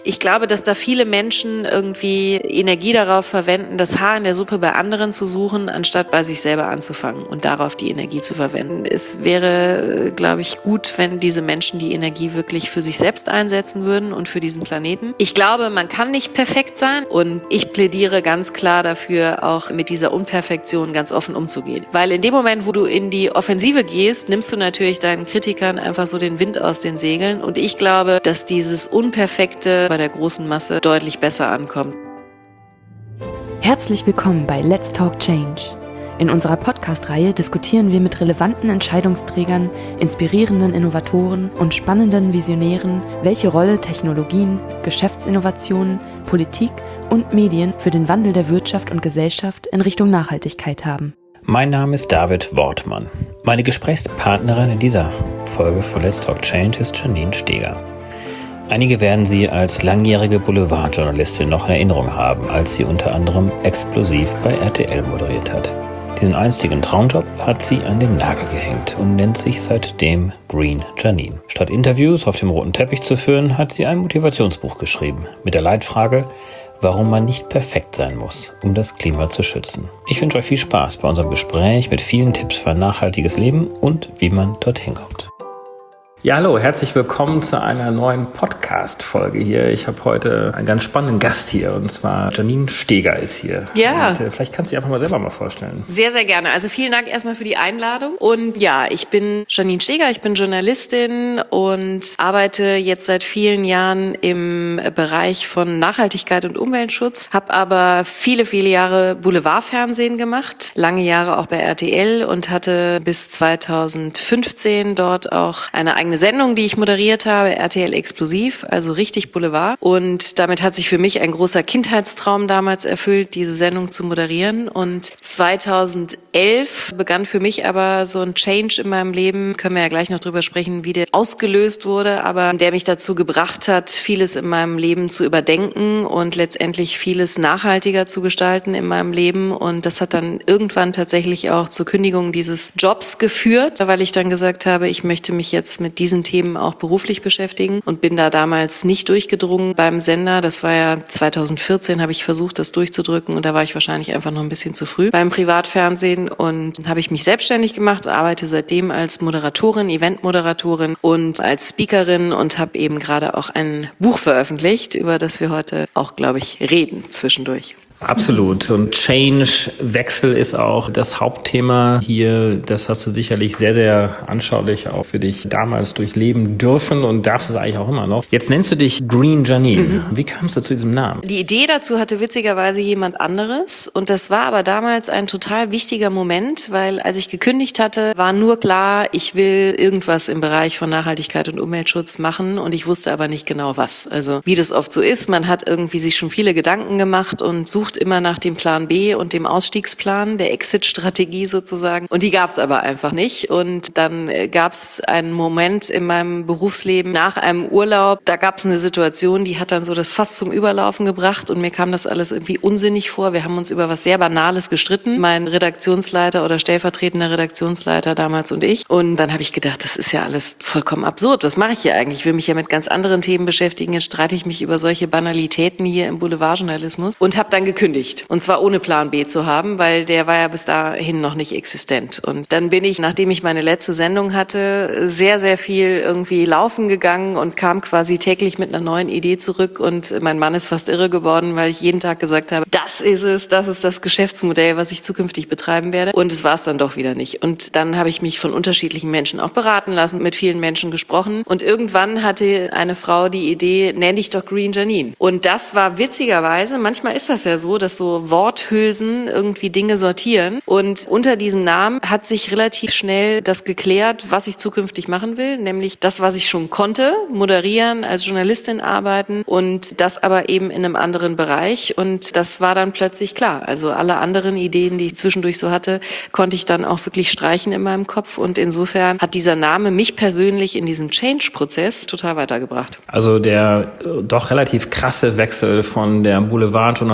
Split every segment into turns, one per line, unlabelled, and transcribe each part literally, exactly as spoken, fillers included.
Ich glaube, dass da viele Menschen irgendwie Energie darauf verwenden, das Haar in der Suppe bei anderen zu suchen, anstatt bei sich selber anzufangen und darauf die Energie zu verwenden. Es wäre, glaube ich, gut, wenn diese Menschen die Energie wirklich für sich selbst einsetzen würden und für diesen Planeten. Ich glaube, man kann nicht perfekt sein und ich plädiere ganz klar dafür, auch mit dieser Unperfektion ganz offen umzugehen. Weil in dem Moment, wo du in die Offensive gehst, nimmst du natürlich deinen Kritikern einfach so den Wind aus den Segeln und ich glaube, dass dieses Unperfekte bei der großen Masse deutlich besser ankommt.
Herzlich willkommen bei Let's Talk Change. In unserer Podcast-Reihe diskutieren wir mit relevanten Entscheidungsträgern, inspirierenden Innovatoren und spannenden Visionären, welche Rolle Technologien, Geschäftsinnovationen, Politik und Medien für den Wandel der Wirtschaft und Gesellschaft in Richtung Nachhaltigkeit haben.
Mein Name ist David Wortmann. Meine Gesprächspartnerin in dieser Folge von Let's Talk Change ist Janine Steger. Einige werden sie als langjährige Boulevardjournalistin noch in Erinnerung haben, als sie unter anderem Explosiv bei R T L moderiert hat. Diesen einstigen Traumjob hat sie an den Nagel gehängt und nennt sich seitdem Green Janine. Statt Interviews auf dem roten Teppich zu führen, hat sie ein Motivationsbuch geschrieben mit der Leitfrage, warum man nicht perfekt sein muss, um das Klima zu schützen. Ich wünsche euch viel Spaß bei unserem Gespräch mit vielen Tipps für ein nachhaltiges Leben und wie man dorthin kommt. Ja, hallo, herzlich willkommen zu einer neuen Podcast-Folge hier. Ich habe heute einen ganz spannenden Gast hier und zwar Janine Steger ist hier.
Ja.
Und, äh, vielleicht kannst du dich einfach mal selber mal vorstellen.
Sehr, sehr gerne. Also vielen Dank erstmal für die Einladung. Und ja, ich bin Janine Steger, ich bin Journalistin und arbeite jetzt seit vielen Jahren im Bereich von Nachhaltigkeit und Umweltschutz, habe aber viele, viele Jahre Boulevardfernsehen gemacht, lange Jahre auch bei R T L und hatte bis zweitausendfünfzehn dort auch eine eigene Sendung, die ich moderiert habe, R T L Explosiv, also richtig Boulevard. Und damit hat sich für mich ein großer Kindheitstraum damals erfüllt, diese Sendung zu moderieren. Und zweitausendelf begann für mich aber so ein Change in meinem Leben, können wir ja gleich noch drüber sprechen, wie der ausgelöst wurde, aber der mich dazu gebracht hat, vieles in meinem Leben zu überdenken und letztendlich vieles nachhaltiger zu gestalten in meinem Leben. Und das hat dann irgendwann tatsächlich auch zur Kündigung dieses Jobs geführt, weil ich dann gesagt habe, ich möchte mich jetzt mit diesen Themen auch beruflich beschäftigen und bin da damals nicht durchgedrungen beim Sender. Das war ja zweitausendvierzehn, habe ich versucht, das durchzudrücken und da war ich wahrscheinlich einfach noch ein bisschen zu früh beim Privatfernsehen und habe ich mich selbstständig gemacht, arbeite seitdem als Moderatorin, Eventmoderatorin und als Speakerin und habe eben gerade auch ein Buch veröffentlicht, über das wir heute auch, glaube ich, reden zwischendurch.
Absolut. Und Change, Wechsel ist auch das Hauptthema hier. Das hast du sicherlich sehr, sehr anschaulich auch für dich damals durchleben dürfen und darfst es eigentlich auch immer noch. Jetzt nennst du dich Green Janine. Mhm. Wie kamst du zu diesem Namen?
Die Idee dazu hatte witzigerweise jemand anderes und das war aber damals ein total wichtiger Moment, weil als ich gekündigt hatte, war nur klar, ich will irgendwas im Bereich von Nachhaltigkeit und Umweltschutz machen und ich wusste aber nicht genau was. Also wie das oft so ist, man hat irgendwie sich schon viele Gedanken gemacht und sucht immer nach dem Plan B und dem Ausstiegsplan, der Exit-Strategie sozusagen. Und die gab es aber einfach nicht. Und dann gab es einen Moment in meinem Berufsleben nach einem Urlaub, da gab es eine Situation, die hat dann so das Fass zum Überlaufen gebracht und mir kam das alles irgendwie unsinnig vor. Wir haben uns über was sehr Banales gestritten, mein Redaktionsleiter oder stellvertretender Redaktionsleiter damals und ich. Und dann habe ich gedacht, das ist ja alles vollkommen absurd. Was mache ich hier eigentlich? Ich will mich ja mit ganz anderen Themen beschäftigen. Jetzt streite ich mich über solche Banalitäten hier im Boulevardjournalismus und habe dann gekündigt. Und zwar ohne Plan B zu haben, weil der war ja bis dahin noch nicht existent. Und dann bin ich, nachdem ich meine letzte Sendung hatte, sehr, sehr viel irgendwie laufen gegangen und kam quasi täglich mit einer neuen Idee zurück. Und mein Mann ist fast irre geworden, weil ich jeden Tag gesagt habe, das ist es, das ist das Geschäftsmodell, was ich zukünftig betreiben werde. Und es war es dann doch wieder nicht. Und dann habe ich mich von unterschiedlichen Menschen auch beraten lassen, mit vielen Menschen gesprochen. Und irgendwann hatte eine Frau die Idee, nenn dich doch Green Janine. Und das war witzigerweise, manchmal ist das ja so, dass so Worthülsen irgendwie Dinge sortieren. Und unter diesem Namen hat sich relativ schnell das geklärt, was ich zukünftig machen will, nämlich das, was ich schon konnte, moderieren, als Journalistin arbeiten und das aber eben in einem anderen Bereich. Und das war dann plötzlich klar. Also alle anderen Ideen, die ich zwischendurch so hatte, konnte ich dann auch wirklich streichen in meinem Kopf. Und insofern hat dieser Name mich persönlich in diesem Change-Prozess total weitergebracht.
Also der doch relativ krasse Wechsel von der Boulevardjournalistin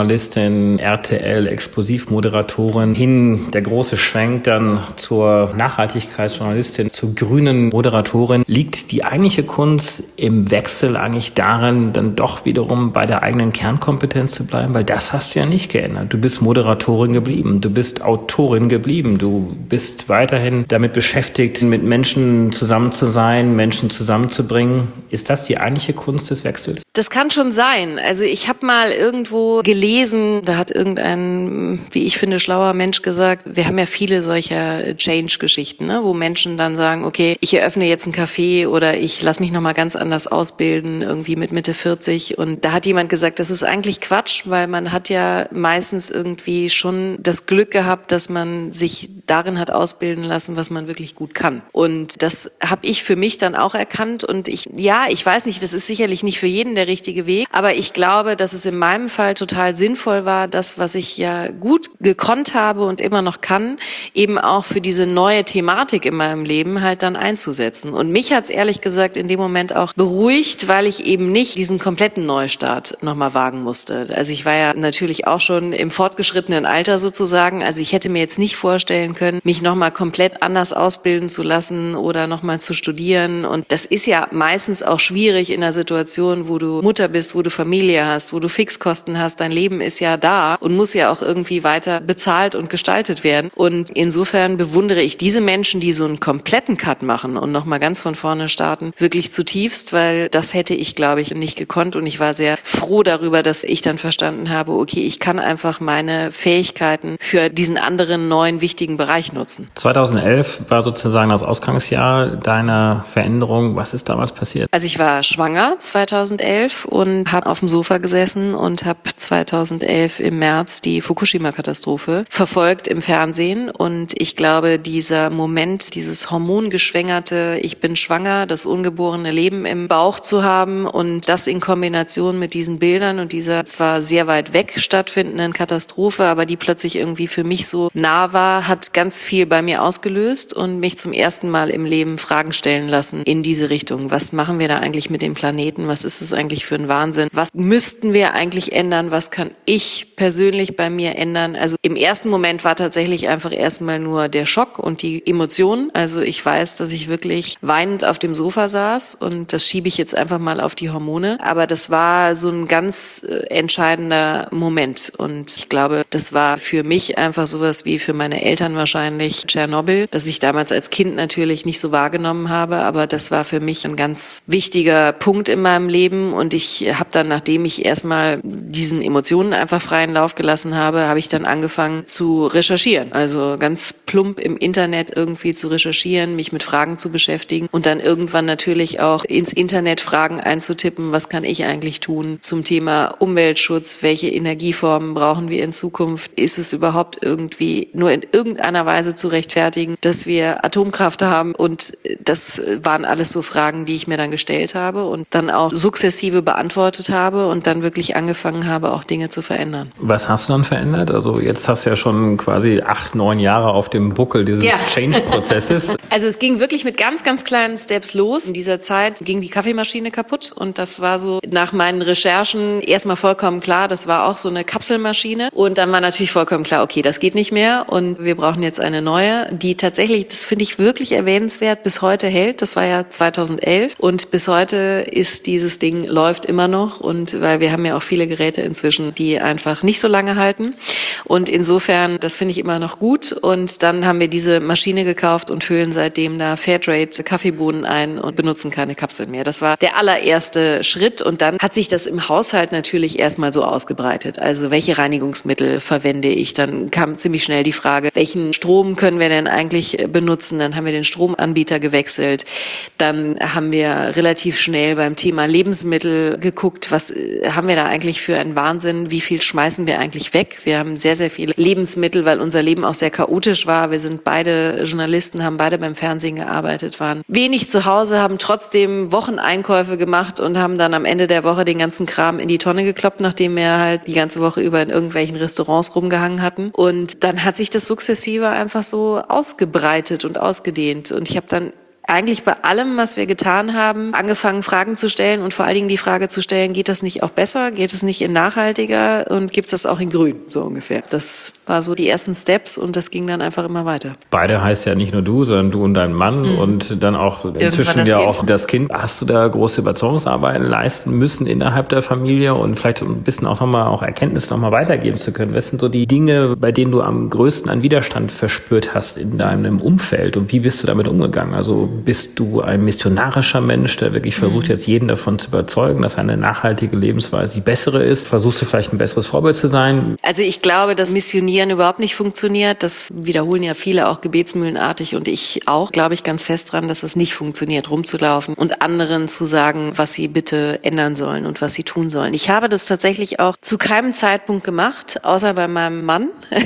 Journalistin, R T L, Explosivmoderatorin, hin der große Schwenk dann zur Nachhaltigkeitsjournalistin, zur grünen Moderatorin. Liegt die eigentliche Kunst im Wechsel eigentlich darin, dann doch wiederum bei der eigenen Kernkompetenz zu bleiben? Weil das hast du ja nicht geändert. Du bist Moderatorin geblieben, du bist Autorin geblieben, du bist weiterhin damit beschäftigt, mit Menschen zusammen zu sein, Menschen zusammenzubringen. Ist das die eigentliche Kunst des Wechsels?
Das kann schon sein. Also ich habe mal irgendwo gelesen, da hat irgendein, wie ich finde, schlauer Mensch gesagt, wir haben ja viele solcher Change-Geschichten, ne, wo Menschen dann sagen, okay, ich eröffne jetzt ein Café oder ich lasse mich nochmal ganz anders ausbilden, irgendwie mit Mitte vierzig. Und da hat jemand gesagt, das ist eigentlich Quatsch, weil man hat ja meistens irgendwie schon das Glück gehabt, dass man sich darin hat ausbilden lassen, was man wirklich gut kann. Und das habe ich für mich dann auch erkannt. Und ich, ja, ich weiß nicht, das ist sicherlich nicht für jeden der richtige Weg, aber ich glaube, dass es in meinem Fall total sinnvoll war, das, was ich ja gut gekonnt habe und immer noch kann, eben auch für diese neue Thematik in meinem Leben halt dann einzusetzen. Und mich hat's ehrlich gesagt in dem Moment auch beruhigt, weil ich eben nicht diesen kompletten Neustart nochmal wagen musste. Also ich war ja natürlich auch schon im fortgeschrittenen Alter sozusagen, also ich hätte mir jetzt nicht vorstellen können, mich nochmal komplett anders ausbilden zu lassen oder nochmal zu studieren. Und das ist ja meistens auch schwierig in einer Situation, wo du Mutter bist, wo du Familie hast, wo du Fixkosten hast. Dein Leben ist ja da und muss ja auch irgendwie weiter bezahlt und gestaltet werden. Und insofern bewundere ich diese Menschen, die so einen kompletten Cut machen und nochmal ganz von vorne starten, wirklich zutiefst, weil das hätte ich, glaube ich, nicht gekonnt. Und ich war sehr froh darüber, dass ich dann verstanden habe, okay, ich kann einfach meine Fähigkeiten für diesen anderen neuen wichtigen Bereich nutzen.
zweitausendelf war sozusagen das Ausgangsjahr deiner Veränderung. Was ist damals passiert?
Also ich war schwanger zweitausendelf und habe auf dem Sofa gesessen und habe zweitausendelf im März die Fukushima-Katastrophe verfolgt im Fernsehen. Und ich glaube, dieser Moment, dieses hormongeschwängerte, ich bin schwanger, das ungeborene Leben im Bauch zu haben und das in Kombination mit diesen Bildern und dieser zwar sehr weit weg stattfindenden Katastrophe, aber die plötzlich irgendwie für mich so nah war, hat ganz viel bei mir ausgelöst und mich zum ersten Mal im Leben Fragen stellen lassen in diese Richtung. Was machen wir da eigentlich mit dem Planeten? Was ist es eigentlich für ein Wahnsinn? Was müssten wir eigentlich ändern? Was kann ich persönlich bei mir ändern? Also im ersten Moment war tatsächlich einfach erstmal nur der Schock und die Emotionen. Also ich weiß, dass ich wirklich weinend auf dem Sofa saß und das schiebe ich jetzt einfach mal auf die Hormone. Aber das war so ein ganz äh, entscheidender Moment und ich glaube, das war für mich einfach sowas wie für meine Eltern wahrscheinlich Tschernobyl, das ich damals als Kind natürlich nicht so wahrgenommen habe, aber das war für mich ein ganz wichtiger Punkt in meinem Leben und ich habe dann, nachdem ich erstmal diesen Emotionen einfach freien Lauf gelassen habe, habe ich dann angefangen zu recherchieren. Also ganz plump im Internet irgendwie zu recherchieren, mich mit Fragen zu beschäftigen und dann irgendwann natürlich auch ins Internet Fragen einzutippen, was kann ich eigentlich tun zum Thema Umweltschutz, welche Energieformen brauchen wir in Zukunft, ist es überhaupt irgendwie nur in irgendeiner Weise zu rechtfertigen, dass wir Atomkraft haben und das waren alles so Fragen, die ich mir dann gestellt habe und dann auch sukzessive beantwortet habe und dann wirklich angefangen habe, auch Dinge zu verändern.
Was hast du dann verändert? Also jetzt hast du ja schon quasi acht, neun Jahre auf dem Buckel dieses ja. Change-Prozesses.
Also es ging wirklich mit ganz, ganz kleinen Steps los. In dieser Zeit ging die Kaffeemaschine kaputt und das war so nach meinen Recherchen erstmal vollkommen klar, das war auch so eine Kapselmaschine und dann war natürlich vollkommen klar, okay, das geht nicht mehr und wir brauchen jetzt eine neue, die tatsächlich, das finde ich wirklich erwähnenswert, bis heute hält. Das war ja zweitausendelf und bis heute ist dieses Ding, läuft immer noch und weil wir haben ja auch viele Geräte inzwischen, die einfach nicht so lange halten und insofern, das finde ich immer noch gut und dann haben wir diese Maschine gekauft und füllen seitdem da Fairtrade Kaffeebohnen ein und benutzen keine Kapseln mehr. Das war der allererste Schritt und dann hat sich das im Haushalt natürlich erstmal so ausgebreitet. Also welche Reinigungsmittel verwende ich? Dann kam ziemlich schnell die Frage, welchen Strom können wir denn eigentlich benutzen? Dann haben wir den Stromanbieter gewechselt. Dann haben wir relativ schnell beim Thema Lebensmittel geguckt, was haben wir da eigentlich für einen Wahnsinn? Wie viel schmeißen wir eigentlich weg? Wir haben sehr, sehr viele Lebensmittel, weil unser Leben auch sehr chaotisch war. Wir sind beide Journalisten, haben beide beim Fernsehen gearbeitet, waren wenig zu Hause, haben trotzdem Wocheneinkäufe gemacht und haben dann am Ende der Woche den ganzen Kram in die Tonne gekloppt, nachdem wir halt die ganze Woche über in irgendwelchen Restaurants rumgehangen hatten. Und dann hat sich das sukzessive einfach so ausgebreitet und ausgedehnt. Und ich habe dann eigentlich bei allem, was wir getan haben, angefangen, Fragen zu stellen und vor allen Dingen die Frage zu stellen, geht das nicht auch besser? Geht es nicht in nachhaltiger? Und gibt es das auch in grün, so ungefähr? Das war so die ersten Steps und das ging dann einfach immer weiter.
Beide heißt ja nicht nur du, sondern du und dein Mann mhm. und dann auch inzwischen ja auch das Kind. Hast du da große Überzeugungsarbeiten leisten müssen innerhalb der Familie und vielleicht ein bisschen auch nochmal auch Erkenntnis nochmal weitergeben zu können? Was sind so die Dinge, bei denen du am größten an Widerstand verspürt hast in deinem Umfeld und wie bist du damit umgegangen? Also bist du ein missionarischer Mensch, der wirklich versucht, jetzt jeden davon zu überzeugen, dass eine nachhaltige Lebensweise die bessere ist? Versuchst du vielleicht ein besseres Vorbild zu sein?
Also ich glaube, dass Missionieren überhaupt nicht funktioniert. Das wiederholen ja viele auch gebetsmühlenartig und ich auch, glaube ich, ganz fest dran, dass es nicht funktioniert, rumzulaufen und anderen zu sagen, was sie bitte ändern sollen und was sie tun sollen. Ich habe das tatsächlich auch zu keinem Zeitpunkt gemacht, außer bei meinem Mann.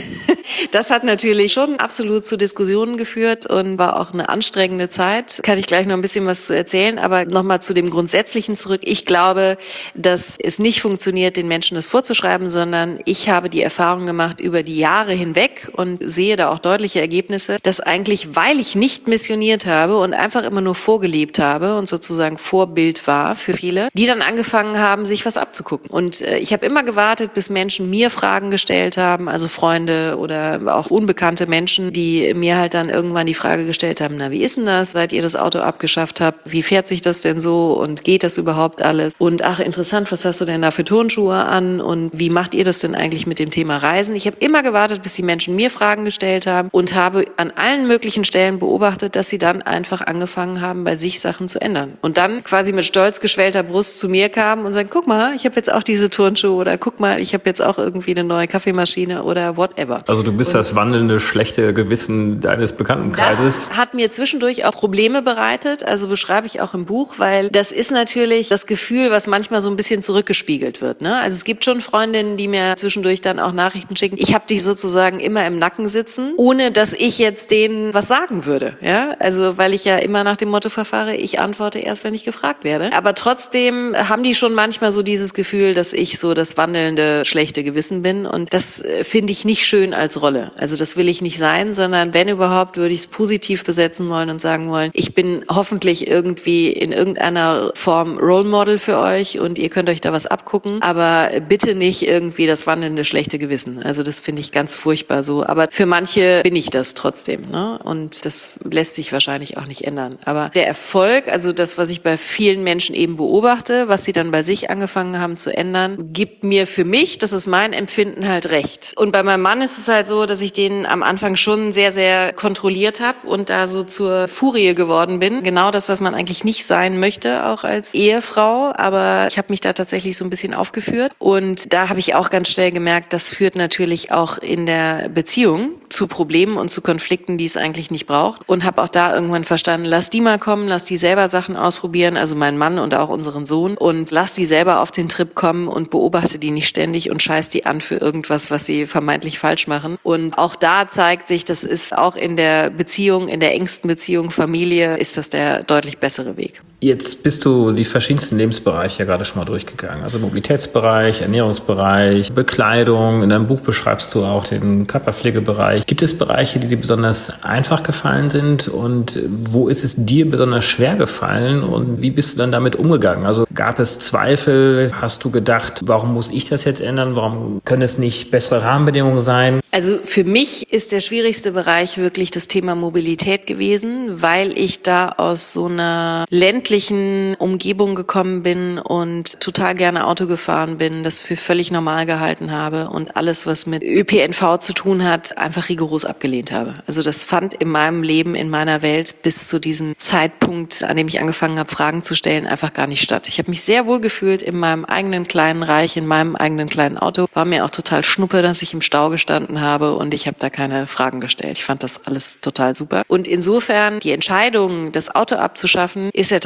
Das hat natürlich schon absolut zu Diskussionen geführt und war auch eine anstrengende Zeit. Kann ich gleich noch ein bisschen was zu erzählen, aber nochmal zu dem Grundsätzlichen zurück. Ich glaube, dass es nicht funktioniert, den Menschen das vorzuschreiben, sondern ich habe die Erfahrung gemacht über die Jahre hinweg und sehe da auch deutliche Ergebnisse, dass eigentlich, weil ich nicht missioniert habe und einfach immer nur vorgelebt habe und sozusagen Vorbild war für viele, die dann angefangen haben, sich was abzugucken. Und äh, ich habe immer gewartet, bis Menschen mir Fragen gestellt haben, also Freunde oder auch unbekannte Menschen, die mir halt dann irgendwann die Frage gestellt haben, na, wie ist denn das, seit ihr das Auto abgeschafft habt? Wie fährt sich das denn so und geht das überhaupt alles? Und ach, interessant, was hast du denn da für Turnschuhe an und wie macht ihr das denn eigentlich mit dem Thema Reisen? Ich habe immer gewartet, bis die Menschen mir Fragen gestellt haben und habe an allen möglichen Stellen beobachtet, dass sie dann einfach angefangen haben, bei sich Sachen zu ändern. Und dann quasi mit stolz geschwellter Brust zu mir kamen und sagen, guck mal, ich habe jetzt auch diese Turnschuhe oder guck mal, ich habe jetzt auch irgendwie eine neue Kaffeemaschine oder whatever.
Also du bist und das wandelnde schlechte Gewissen deines Bekanntenkreises.
Das hat mir zwischendurch auch Probleme bereitet, also beschreibe ich auch im Buch, weil das ist natürlich das Gefühl, was manchmal so ein bisschen zurückgespiegelt wird. Ne? Also es gibt schon Freundinnen, die mir zwischendurch dann auch Nachrichten schicken. Ich habe die sozusagen immer im Nacken sitzen, ohne dass ich jetzt denen was sagen würde. Ja, also weil ich ja immer nach dem Motto verfahre, ich antworte erst, wenn ich gefragt werde. Aber trotzdem haben die schon manchmal so dieses Gefühl, dass ich so das wandelnde schlechte Gewissen bin und das finde ich nicht schön als Rolle. Also das will ich nicht sein, sondern wenn überhaupt, würde ich es positiv besetzen wollen und sagen wollen, ich bin hoffentlich irgendwie in irgendeiner Form Role Model für euch und ihr könnt euch da was abgucken, aber bitte nicht irgendwie das wandelnde schlechte Gewissen. Also das finde ich ganz furchtbar so. Aber für manche bin ich das trotzdem, ne? Und das lässt sich wahrscheinlich auch nicht ändern. Aber der Erfolg, also das, was ich bei vielen Menschen eben beobachte, was sie dann bei sich angefangen haben zu ändern, gibt mir für mich, das ist mein Empfinden, halt recht. Und bei meinem Mann ist es halt so, dass ich den am Anfang schon sehr, sehr kontrolliert habe und da so zur Furie geworden bin. Genau das, was man eigentlich nicht sein möchte, auch als Ehefrau. Aber ich habe mich da tatsächlich so ein bisschen aufgeführt. Und da habe ich auch ganz schnell gemerkt, das führt natürlich auch in der Beziehung zu Problemen und zu Konflikten, die es eigentlich nicht braucht. Und habe auch da irgendwann verstanden, lass die mal kommen, lass die selber Sachen ausprobieren, also meinen Mann und auch unseren Sohn. Und lass die selber auf den Trip kommen und beobachte die nicht ständig und scheiß die an für irgendwas, was sie vermeintlich falsch machen. Und auch da zeigt sich, das ist auch in der Beziehung, in der engsten Beziehung, Familie, ist das der deutlich bessere Weg.
Jetzt bist du die verschiedensten Lebensbereiche ja gerade schon mal durchgegangen. Also Mobilitätsbereich, Ernährungsbereich, Bekleidung. In deinem Buch beschreibst du auch den Körperpflegebereich. Gibt es Bereiche, die dir besonders einfach gefallen sind? Und wo ist es dir besonders schwer gefallen? Und wie bist du dann damit umgegangen? Also gab es Zweifel? Hast du gedacht, warum muss ich das jetzt ändern? Warum können es nicht bessere Rahmenbedingungen sein?
Also für mich ist der schwierigste Bereich wirklich das Thema Mobilität gewesen, weil ich da aus so einer ländlichen Umgebung gekommen bin und total gerne Auto gefahren bin, das für völlig normal gehalten habe und alles, was mit Ö P N V zu tun hat, einfach rigoros abgelehnt habe. Also das fand in meinem Leben, in meiner Welt bis zu diesem Zeitpunkt, an dem ich angefangen habe, Fragen zu stellen, einfach gar nicht statt. Ich habe mich sehr wohl gefühlt in meinem eigenen kleinen Reich, in meinem eigenen kleinen Auto. War mir auch total schnuppe, dass ich im Stau gestanden habe und ich habe da keine Fragen gestellt. Ich fand das alles total super. Und insofern, die Entscheidung, das Auto abzuschaffen, ist ja tatsächlich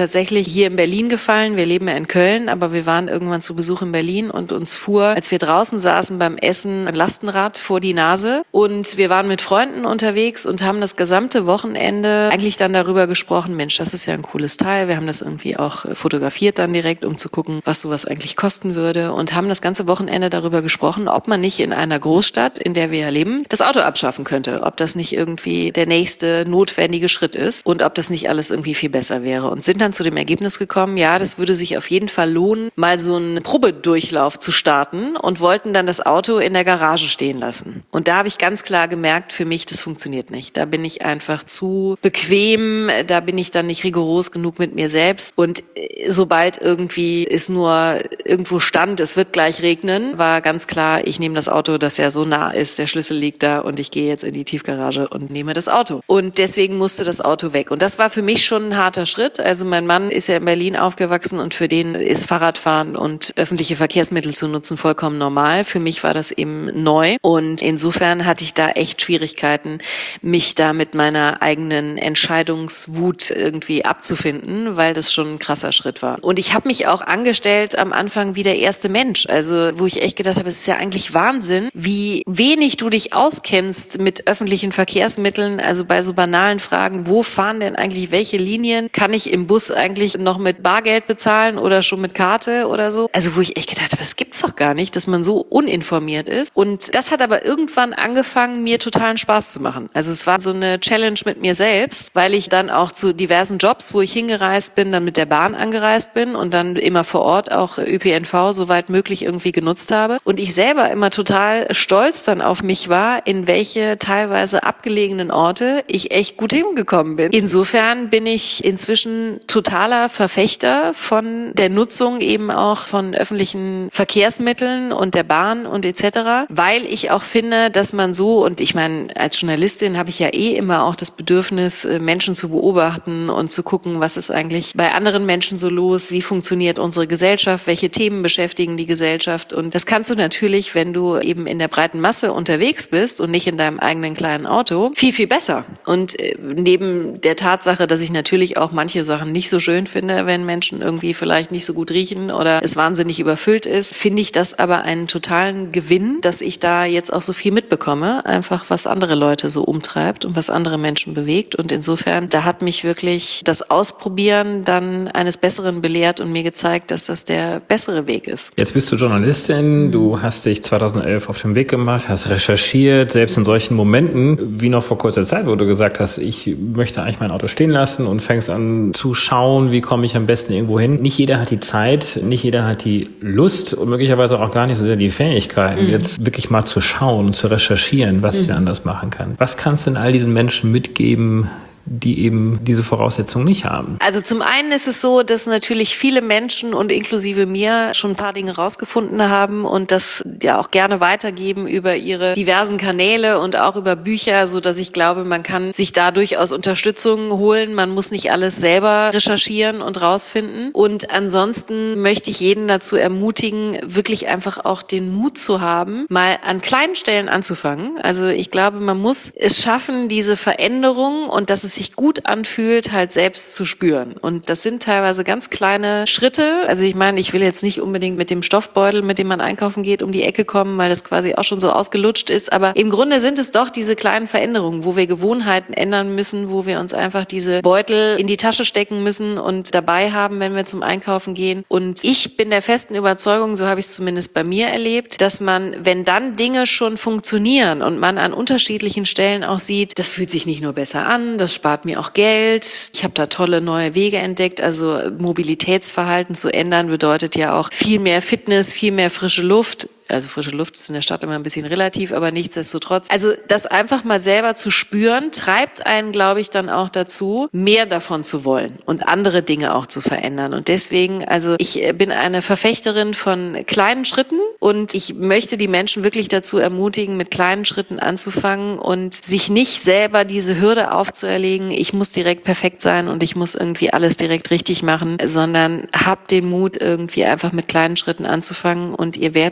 tatsächlich hier in Berlin gefallen. Wir leben ja in Köln, aber wir waren irgendwann zu Besuch in Berlin und uns fuhr, als wir draußen saßen beim Essen, ein Lastenrad vor die Nase. Und wir waren mit Freunden unterwegs und haben das gesamte Wochenende eigentlich dann darüber gesprochen, Mensch, das ist ja ein cooles Teil. Wir haben das irgendwie auch fotografiert dann direkt, um zu gucken, was sowas eigentlich kosten würde. Und haben das ganze Wochenende darüber gesprochen, ob man nicht in einer Großstadt, in der wir ja leben, das Auto abschaffen könnte. Ob das nicht irgendwie der nächste notwendige Schritt ist und ob das nicht alles irgendwie viel besser wäre. Und sind dann zu dem Ergebnis gekommen, ja, das würde sich auf jeden Fall lohnen, mal so einen Probedurchlauf zu starten und wollten dann das Auto in der Garage stehen lassen. Und da habe ich ganz klar gemerkt, für mich, das funktioniert nicht. Da bin ich einfach zu bequem, da bin ich dann nicht rigoros genug mit mir selbst. Und sobald irgendwie es nur irgendwo stand, es wird gleich regnen, war ganz klar, ich nehme das Auto, das ja so nah ist, der Schlüssel liegt da und ich gehe jetzt in die Tiefgarage und nehme das Auto. Und deswegen musste das Auto weg. Und das war für mich schon ein harter Schritt. Also mein Mann ist ja in Berlin aufgewachsen und für den ist Fahrradfahren und öffentliche Verkehrsmittel zu nutzen vollkommen normal. Für mich war das eben neu. Und insofern hatte ich da echt Schwierigkeiten, mich da mit meiner eigenen Entscheidungswut irgendwie abzufinden, weil das schon ein krasser Schritt war. Und ich habe mich auch angestellt am Anfang wie der erste Mensch. Also wo ich echt gedacht habe, es ist ja eigentlich Wahnsinn, wie wenig du dich auskennst mit öffentlichen Verkehrsmitteln. Also bei so banalen Fragen, wo fahren denn eigentlich welche Linien? Kann ich im Bus eigentlich noch mit Bargeld bezahlen oder schon mit Karte oder so? Also wo ich echt gedacht habe, das gibt's doch gar nicht, dass man so uninformiert ist. Und das hat aber irgendwann angefangen, mir totalen Spaß zu machen. Also es war so eine Challenge mit mir selbst, weil ich dann auch zu diversen Jobs, wo ich hingereist bin, dann mit der Bahn angereist bin und dann immer vor Ort auch Ö P N V soweit möglich irgendwie genutzt habe. Und ich selber immer total stolz dann auf mich war, in welche teilweise abgelegenen Orte ich echt gut hingekommen bin. Insofern bin ich inzwischen totaler Verfechter von der Nutzung eben auch von öffentlichen Verkehrsmitteln und der Bahn und et cetera, weil ich auch finde, dass man so, und ich meine, als Journalistin habe ich ja eh immer auch das Bedürfnis, Menschen zu beobachten und zu gucken, was ist eigentlich bei anderen Menschen so los, wie funktioniert unsere Gesellschaft, welche Themen beschäftigen die Gesellschaft. Und das kannst du natürlich, wenn du eben in der breiten Masse unterwegs bist und nicht in deinem eigenen kleinen Auto, viel, viel besser. Und neben der Tatsache, dass ich natürlich auch manche Sachen nicht so schön finde, wenn Menschen irgendwie vielleicht nicht so gut riechen oder es wahnsinnig überfüllt ist, finde ich das aber einen totalen Gewinn, dass ich da jetzt auch so viel mitbekomme, einfach was andere Leute so umtreibt und was andere Menschen bewegt. Und insofern, da hat mich wirklich das Ausprobieren dann eines Besseren belehrt und mir gezeigt, dass das der bessere Weg ist.
Jetzt bist du Journalistin, du hast dich zweitausendelf auf den Weg gemacht, hast recherchiert, selbst in solchen Momenten, wie noch vor kurzer Zeit, wo du gesagt hast, ich möchte eigentlich mein Auto stehen lassen und fängst an zu schauen, wie komme ich am besten irgendwo hin. Nicht jeder hat die Zeit, nicht jeder hat die Lust und möglicherweise auch gar nicht so sehr die Fähigkeiten, mhm. jetzt wirklich mal zu schauen und zu recherchieren, was mhm. sie anders machen kann. Was kannst du denn all diesen Menschen mitgeben, die eben diese Voraussetzungen nicht haben?
Also zum einen ist es so, dass natürlich viele Menschen und inklusive mir schon ein paar Dinge rausgefunden haben und das ja auch gerne weitergeben über ihre diversen Kanäle und auch über Bücher, so dass ich glaube, man kann sich da durchaus Unterstützung holen. Man muss nicht alles selber recherchieren und rausfinden. Und ansonsten möchte ich jeden dazu ermutigen, wirklich einfach auch den Mut zu haben, mal an kleinen Stellen anzufangen. Also ich glaube, man muss es schaffen, diese Veränderung und dass es sich gut anfühlt, halt selbst zu spüren. Und das sind teilweise ganz kleine Schritte. Also ich meine, ich will jetzt nicht unbedingt mit dem Stoffbeutel, mit dem man einkaufen geht, um die Ecke kommen, weil das quasi auch schon so ausgelutscht ist. Aber im Grunde sind es doch diese kleinen Veränderungen, wo wir Gewohnheiten ändern müssen, wo wir uns einfach diese Beutel in die Tasche stecken müssen und dabei haben, wenn wir zum Einkaufen gehen. Und ich bin der festen Überzeugung, so habe ich es zumindest bei mir erlebt, dass man, wenn dann Dinge schon funktionieren und man an unterschiedlichen Stellen auch sieht, das fühlt sich nicht nur besser an, das spart mir auch Geld. Ich habe da tolle neue Wege entdeckt. Also Mobilitätsverhalten zu ändern bedeutet ja auch viel mehr Fitness, viel mehr frische Luft. Also frische Luft ist in der Stadt immer ein bisschen relativ, aber nichtsdestotrotz. Also das einfach mal selber zu spüren, treibt einen, glaube ich, dann auch dazu, mehr davon zu wollen und andere Dinge auch zu verändern. Und deswegen, also ich bin eine Verfechterin von kleinen Schritten und ich möchte die Menschen wirklich dazu ermutigen, mit kleinen Schritten anzufangen und sich nicht selber diese Hürde aufzuerlegen, ich muss direkt perfekt sein und ich muss irgendwie alles direkt richtig machen, sondern habt den Mut, irgendwie einfach mit kleinen Schritten anzufangen und ihr werdet sehen,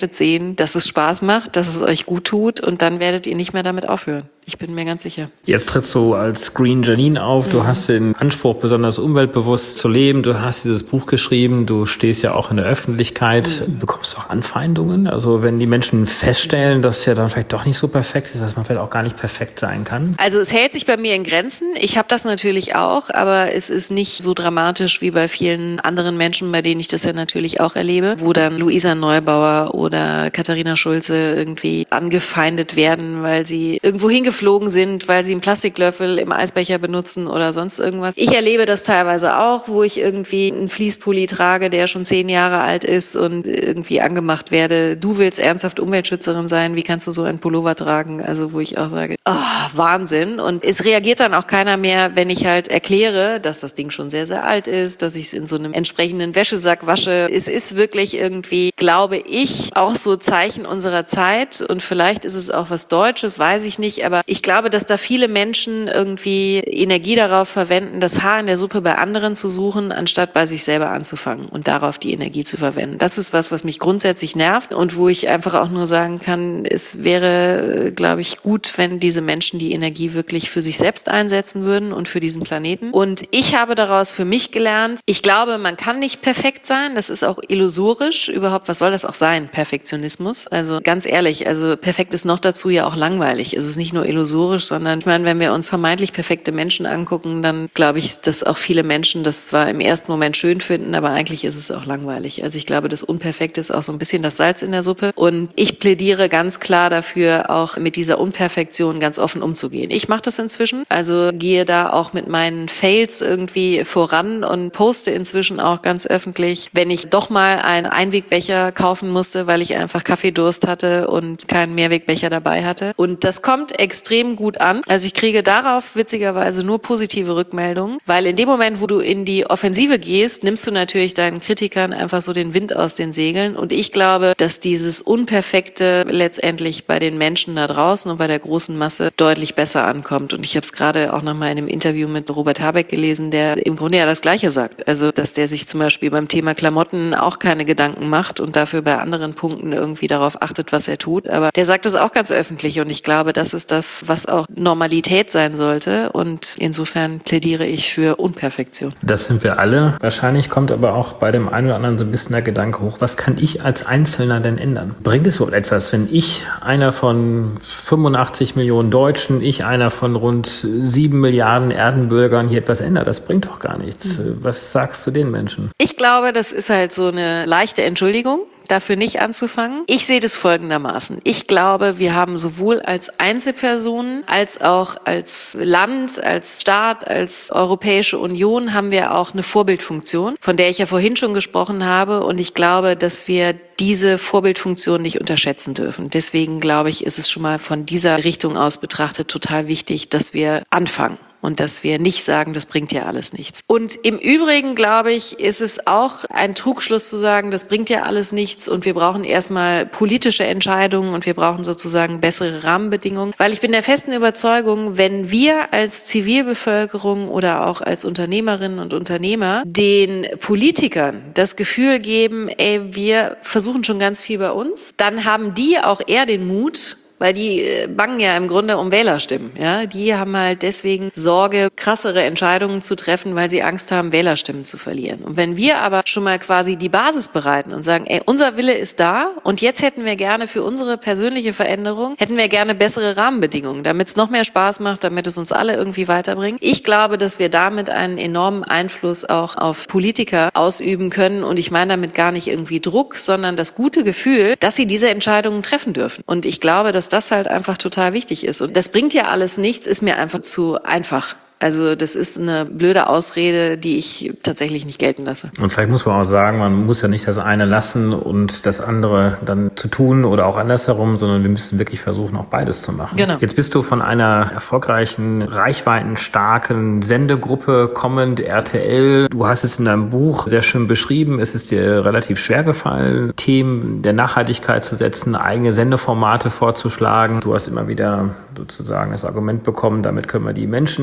sehen, dass es Spaß macht, dass es euch gut tut und dann werdet ihr nicht mehr damit aufhören. Ich bin mir ganz sicher.
Jetzt trittst du als Green Janine auf. Du mhm. hast den Anspruch, besonders umweltbewusst zu leben. Du hast dieses Buch geschrieben. Du stehst ja auch in der Öffentlichkeit. Mhm. Bekommst du auch Anfeindungen? Also wenn die Menschen feststellen, dass es ja dann vielleicht doch nicht so perfekt ist, dass man vielleicht auch gar nicht perfekt sein kann?
Also es hält sich bei mir in Grenzen. Ich habe das natürlich auch, aber es ist nicht so dramatisch wie bei vielen anderen Menschen, bei denen ich das ja natürlich auch erlebe, wo dann Luisa Neubauer oder Katharina Schulze irgendwie angefeindet werden, weil sie irgendwo hingeflogen sind, weil sie einen Plastiklöffel im Eisbecher benutzen oder sonst irgendwas. Ich erlebe das teilweise auch, wo ich irgendwie einen Fließpulli trage, der schon zehn Jahre alt ist und irgendwie angemacht werde. Du willst ernsthaft Umweltschützerin sein, wie kannst du so einen Pullover tragen? Also wo ich auch sage, oh, Wahnsinn. Und es reagiert dann auch keiner mehr, wenn ich halt erkläre, dass das Ding schon sehr, sehr alt ist, dass ich es in so einem entsprechenden Wäschesack wasche. Es ist wirklich irgendwie, glaube ich, auch so Zeichen unserer Zeit und vielleicht ist es auch was Deutsches, weiß ich nicht, aber ich glaube, dass da viele Menschen irgendwie Energie darauf verwenden, das Haar in der Suppe bei anderen zu suchen, anstatt bei sich selber anzufangen und darauf die Energie zu verwenden. Das ist was, was mich grundsätzlich nervt und wo ich einfach auch nur sagen kann, es wäre, glaube ich, gut, wenn diese Menschen die Energie wirklich für sich selbst einsetzen würden und für diesen Planeten. Und ich habe daraus für mich gelernt, ich glaube, man kann nicht perfekt sein, das ist auch illusorisch. Überhaupt, was soll das auch sein, Perfektionismus? Also ganz ehrlich, also perfekt ist noch dazu ja auch langweilig. Es ist nicht nur illusorisch, sondern ich meine, wenn wir uns vermeintlich perfekte Menschen angucken, dann glaube ich, dass auch viele Menschen das zwar im ersten Moment schön finden, aber eigentlich ist es auch langweilig. Also ich glaube, das Unperfekte ist auch so ein bisschen das Salz in der Suppe und ich plädiere ganz klar dafür, auch mit dieser Unperfektion ganz offen umzugehen. Ich mache das inzwischen, also gehe da auch mit meinen Fails irgendwie voran und poste inzwischen auch ganz öffentlich, wenn ich doch mal einen Einwegbecher kaufen musste, weil ich einfach Kaffeedurst hatte und keinen Mehrwegbecher dabei hatte. Und das kommt extrem gut an. Also ich kriege darauf witzigerweise nur positive Rückmeldungen, weil in dem Moment, wo du in die Offensive gehst, nimmst du natürlich deinen Kritikern einfach so den Wind aus den Segeln. Und ich glaube, dass dieses Unperfekte letztendlich bei den Menschen da draußen und bei der großen Masse deutlich besser ankommt. Und ich habe es gerade auch nochmal in einem Interview mit Robert Habeck gelesen, der im Grunde ja das Gleiche sagt. Also, dass der sich zum Beispiel beim Thema Klamotten auch keine Gedanken macht und dafür bei anderen Punkten irgendwie darauf achtet, was er tut. Aber der sagt es auch ganz öffentlich und ich glaube, das ist das, was auch Normalität sein sollte. Und insofern plädiere ich für Unperfektion.
Das sind wir alle. Wahrscheinlich kommt aber auch bei dem einen oder anderen so ein bisschen der Gedanke hoch, was kann ich als Einzelner denn ändern? Bringt es wohl etwas, wenn ich einer von fünfundachtzig Millionen Deutschen, ich einer von rund sieben Milliarden Erdenbürgern hier etwas ändert? Das bringt doch gar nichts. Mhm. Was sagst du den Menschen?
Ich glaube, das ist halt so eine leichte Entschuldigung, dafür nicht anzufangen. Ich sehe das folgendermaßen. Ich glaube, wir haben sowohl als Einzelpersonen als auch als Land, als Staat, als Europäische Union haben wir auch eine Vorbildfunktion, von der ich ja vorhin schon gesprochen habe. Und ich glaube, dass wir diese Vorbildfunktion nicht unterschätzen dürfen. Deswegen glaube ich, ist es schon mal von dieser Richtung aus betrachtet total wichtig, dass wir anfangen. Und dass wir nicht sagen, das bringt ja alles nichts. Und im Übrigen, glaube ich, ist es auch ein Trugschluss zu sagen, das bringt ja alles nichts und wir brauchen erstmal politische Entscheidungen und wir brauchen sozusagen bessere Rahmenbedingungen. Weil ich bin der festen Überzeugung, wenn wir als Zivilbevölkerung oder auch als Unternehmerinnen und Unternehmer den Politikern das Gefühl geben, ey, wir versuchen schon ganz viel bei uns, dann haben die auch eher den Mut, weil die bangen ja im Grunde um Wählerstimmen. Ja, die haben halt deswegen Sorge, krassere Entscheidungen zu treffen, weil sie Angst haben, Wählerstimmen zu verlieren. Und wenn wir aber schon mal quasi die Basis bereiten und sagen, ey, unser Wille ist da und jetzt hätten wir gerne für unsere persönliche Veränderung, hätten wir gerne bessere Rahmenbedingungen, damit es noch mehr Spaß macht, damit es uns alle irgendwie weiterbringt. Ich glaube, dass wir damit einen enormen Einfluss auch auf Politiker ausüben können und ich meine damit gar nicht irgendwie Druck, sondern das gute Gefühl, dass sie diese Entscheidungen treffen dürfen. Und ich glaube, dass das halt einfach total wichtig ist. Und das bringt ja alles nichts, ist mir einfach zu einfach. Also das ist eine blöde Ausrede, die ich tatsächlich nicht gelten lasse.
Und vielleicht muss man auch sagen, man muss ja nicht das eine lassen und das andere dann zu tun oder auch andersherum, sondern wir müssen wirklich versuchen, auch beides zu machen.
Genau.
Jetzt bist du von einer erfolgreichen, reichweitenstarken Sendegruppe kommend, R T L. Du hast es in deinem Buch sehr schön beschrieben. Es ist dir relativ schwer gefallen, Themen der Nachhaltigkeit zu setzen, eigene Sendeformate vorzuschlagen. Du hast immer wieder sozusagen das Argument bekommen, damit können wir die Menschen nicht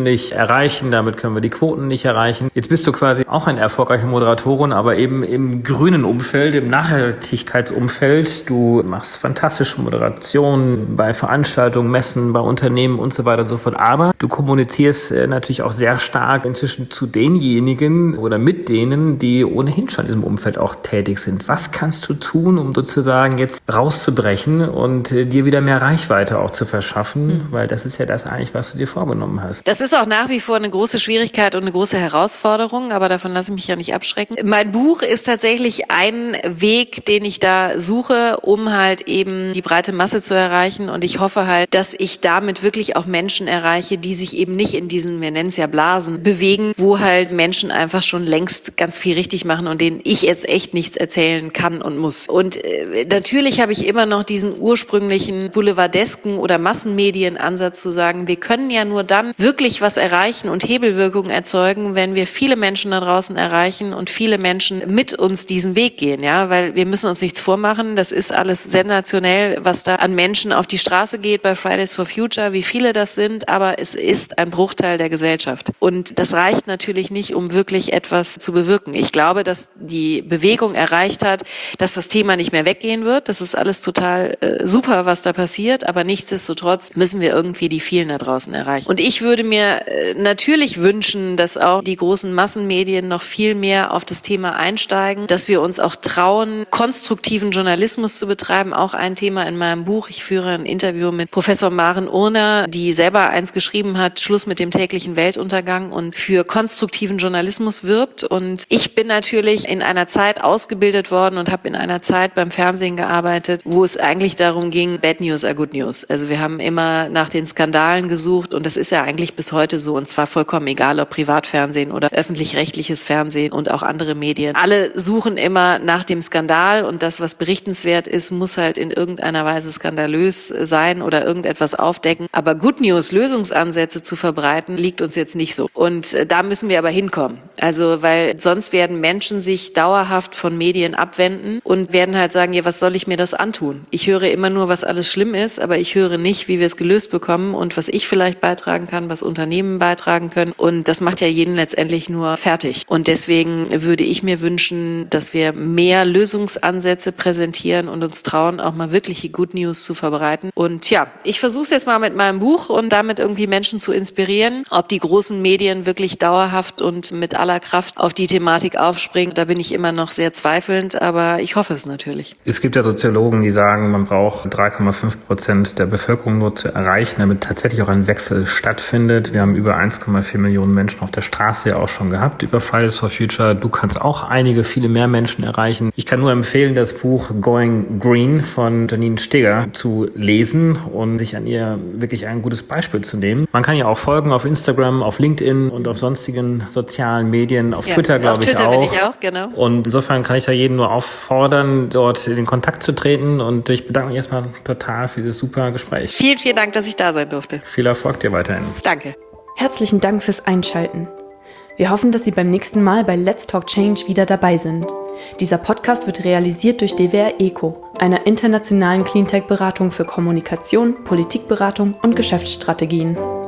erreichen, damit können wir die Quoten nicht erreichen. Jetzt bist du quasi auch eine erfolgreiche Moderatorin, aber eben im grünen Umfeld, im Nachhaltigkeitsumfeld. Du machst fantastische Moderationen bei Veranstaltungen, Messen, bei Unternehmen und so weiter und so fort. Aber du kommunizierst natürlich auch sehr stark inzwischen zu denjenigen oder mit denen, die ohnehin schon in diesem Umfeld auch tätig sind. Was kannst du tun, um sozusagen jetzt rauszubrechen und dir wieder mehr Reichweite auch zu verschaffen? Mhm. Weil das ist ja das eigentlich, was du dir vorgenommen hast.
Das ist auch nach wie vor eine große Schwierigkeit und eine große Herausforderung, aber davon lasse ich mich ja nicht abschrecken. Mein Buch ist tatsächlich ein Weg, den ich da suche, um halt eben die breite Masse zu erreichen, und ich hoffe halt, dass ich damit wirklich auch Menschen erreiche, die sich eben nicht in diesen, wir nennen es ja Blasen, bewegen, wo halt Menschen einfach schon längst ganz viel richtig machen und denen ich jetzt echt nichts erzählen kann und muss. Und äh, natürlich habe ich immer noch diesen ursprünglichen boulevardesken oder Massenmedienansatz zu sagen, wir können ja nur dann wirklich was erreichen und Hebelwirkung erzeugen, wenn wir viele Menschen da draußen erreichen und viele Menschen mit uns diesen Weg gehen, ja, weil wir müssen uns nichts vormachen. Das ist alles sensationell, was da an Menschen auf die Straße geht bei Fridays for Future, wie viele das sind, aber es ist ein Bruchteil der Gesellschaft. Und das reicht natürlich nicht, um wirklich etwas zu bewirken. Ich glaube, dass die Bewegung erreicht hat, dass das Thema nicht mehr weggehen wird. Das ist alles total äh, super, was da passiert, aber nichtsdestotrotz müssen wir irgendwie die vielen da draußen erreichen. Und ich würde mir äh, natürlich wünschen, dass auch die großen Massenmedien noch viel mehr auf das Thema einsteigen, dass wir uns auch trauen, konstruktiven Journalismus zu betreiben. Auch ein Thema in meinem Buch. Ich führe ein Interview mit Professor Maren Urner, die selber eins geschrieben hat, Schluss mit dem täglichen Weltuntergang, und für konstruktiven Journalismus wirbt. Und ich bin natürlich in einer Zeit ausgebildet worden und habe in einer Zeit beim Fernsehen gearbeitet, wo es eigentlich darum ging, Bad News are Good News. Also wir haben immer nach den Skandalen gesucht, und das ist ja eigentlich bis heute so, und zwar vollkommen egal, ob Privatfernsehen oder öffentlich-rechtliches Fernsehen und auch andere Medien. Alle suchen immer nach dem Skandal, und das, was berichtenswert ist, muss halt in irgendeiner Weise skandalös sein oder irgendetwas aufdecken. Aber Good News, Lösungsansätze zu verbreiten, liegt uns jetzt nicht so. Und äh, da müssen wir aber hinkommen. Also, weil sonst werden Menschen sich dauerhaft von Medien abwenden und werden halt sagen, ja, was soll ich mir das antun? Ich höre immer nur, was alles schlimm ist, aber ich höre nicht, wie wir es gelöst bekommen und was ich vielleicht beitragen kann, was Unternehmen beitragen können. Und das macht ja jeden letztendlich nur fertig. Und deswegen würde ich mir wünschen, dass wir mehr Lösungsansätze präsentieren und uns trauen, auch mal wirkliche Good News zu verbreiten. Und ja, ich versuche es jetzt mal mit meinem Buch und damit irgendwie Menschen zu inspirieren. Ob die großen Medien wirklich dauerhaft und mit aller Kraft auf die Thematik aufspringen, da bin ich immer noch sehr zweifelnd, aber ich hoffe es natürlich.
Es gibt ja Soziologen, die sagen, man braucht drei Komma fünf Prozent der Bevölkerung nur zu erreichen, damit tatsächlich auch ein Wechsel stattfindet. Wir haben über eins Komma vier Millionen Menschen auf der Straße ja auch schon gehabt über Fridays for Future. Du kannst auch einige, viele mehr Menschen erreichen. Ich kann nur empfehlen, das Buch Going Green von Janine Steger zu lesen und sich an ihr wirklich ein gutes Beispiel zu nehmen. Man kann ja auch folgen auf Instagram, auf LinkedIn und auf sonstigen sozialen Medien, auf ja, Twitter, glaube ich, auch. Auf Twitter bin ich auch, genau. Und insofern kann ich da jeden nur auffordern, dort in den Kontakt zu treten, und ich bedanke mich erstmal total für dieses super Gespräch.
Vielen, vielen Dank, dass ich da sein durfte.
Viel Erfolg dir weiterhin.
Danke.
Herzlichen Dank fürs Einschalten. Wir hoffen, dass Sie beim nächsten Mal bei Let's Talk Change wieder dabei sind. Dieser Podcast wird realisiert durch D W R ECO, einer internationalen Cleantech-Beratung für Kommunikation, Politikberatung und Geschäftsstrategien.